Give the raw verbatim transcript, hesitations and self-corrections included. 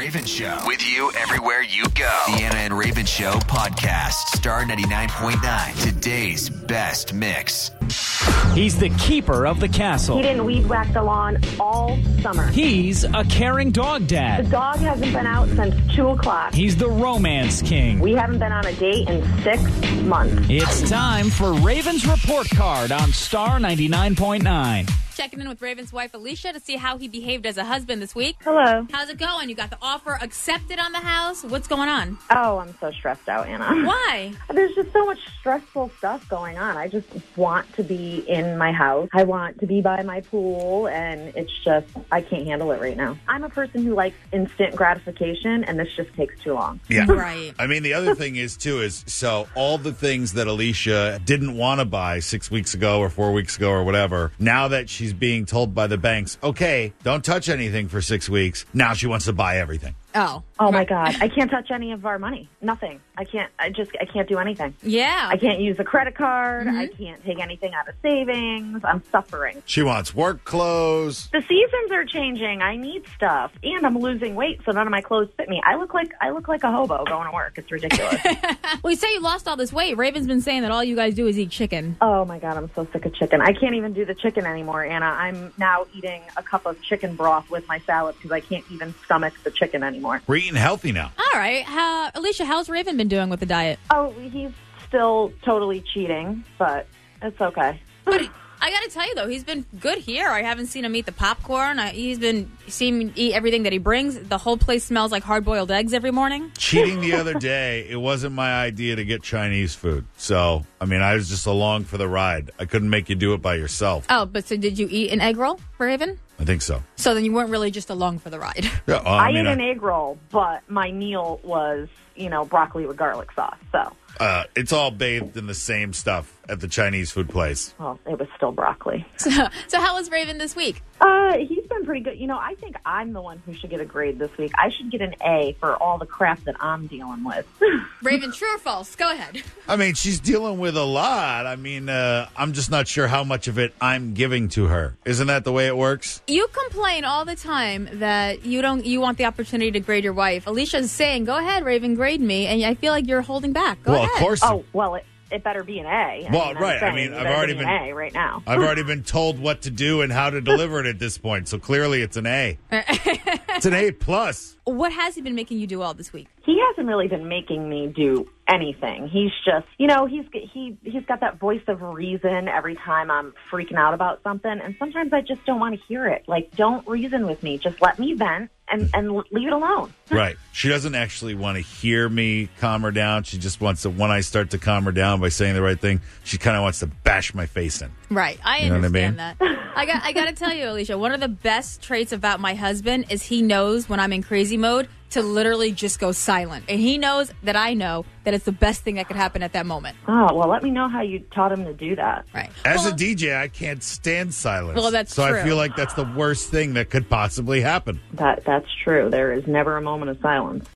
Raven Show. With you everywhere you go. The Anna and Raven Show podcast. Star ninety-nine point nine. Today's best mix. He's the keeper of the castle. He didn't weed whack the lawn all summer. He's a caring dog The dad. dog hasn't been out since two o'clock. He's the romance king. We haven't been on a date in six months. It's time for Raven's Report Card on Star ninety-nine point nine. Checking in with Raven's wife, Alicia, to see how he behaved as a husband this week. Hello. How's it going? You got the offer accepted on the house? What's going on? Oh, I'm so stressed out, Anna. Why? There's just so much stressful stuff going on. I just want to be in my house. I want to be by my pool, and it's just, I can't handle it right now. I'm a person who likes instant gratification, and this just takes too long. Yeah. Right. I mean, the other thing is, too, is so all the things that Alicia didn't want to buy six weeks ago or four weeks ago or whatever, now that she's being told by the banks, okay, don't touch anything for six weeks, now she wants to buy everything. Oh. Oh, my God. I can't touch any of our money. Nothing. I can't, I just, I can't do anything. Yeah. I can't use a credit card. I can't take anything out of savings. I'm suffering. She wants work clothes. The seasons are changing. I need stuff, and I'm losing weight, so none of my clothes fit me. I look like I look like a hobo going to work. It's ridiculous. Well, you say you lost all this weight. Raven's been saying that all you guys do is eat chicken. Oh my God, I'm so sick of chicken. I can't even do the chicken anymore, Anna. I'm now eating a cup of chicken broth with my salad because I can't even stomach the chicken anymore. We're eating healthy now. All right. How, Alicia, how's Raven been doing with the diet? Oh, he's still totally cheating, but it's okay. But I got to tell you, though, he's been good here. I haven't seen him eat the popcorn. I, he's been seeing me eat everything that he brings. The whole place smells like hard-boiled eggs every morning. Cheating the other day, it wasn't my idea to get Chinese food. So, I mean, I was just along for the ride. I couldn't make you do it by yourself. Oh, but so did you eat an egg roll for Raven? I think so. So then you weren't really just along for the ride. Yeah, well, I, I mean, ate an I- egg roll, but my meal was, you know, broccoli with garlic sauce. So, Uh, it's all bathed in the same stuff at the Chinese food place. well, it was still broccoli. So, so how was Raven this week? Uh, he's been pretty good. You know, I think I'm the one who should get a grade this week. I should get an A for all the crap that I'm dealing with. Raven, true or false? Go ahead. I mean, she's dealing with a lot. I mean, uh, I'm just not sure how much of it I'm giving to her. Isn't that the way it works? You complain all the time that you don't. You want the opportunity to grade your wife. Alicia's saying, "Go ahead, Raven, grade me," and I feel like you're holding back. Go well, ahead. of course. Oh, well, it, it better be an A. I Well, mean, I'm right. I saying mean, it I've better already be been- an A right now. I've already been told what to do and how to deliver it at this point, so clearly it's an A. It's an A plus. What has he been making you do all this week? He hasn't really been making me do anything. He's just, you know, he's he he's got that voice of reason every time I'm freaking out about something, and sometimes I just don't want to hear it. Like, don't reason with me. Just let me vent and and leave it alone. Right. She doesn't actually want to hear me calm her down. She just wants to, when I start to calm her down by saying the right thing, she kind of wants to bash my face in. Right. I You know what I understand mean? that. I got I got to tell you, Alicia, one of the best traits about my husband is he knows when I'm in crazy mode to literally just go silent. And he knows that I know that it's the best thing that could happen at that moment. Oh, well, let me know how you taught him to do that. Right. As well, a D J, I can't stand silence. Well, that's so true. I feel like that's the worst thing that could possibly happen. That that's true. There is never a moment of silence.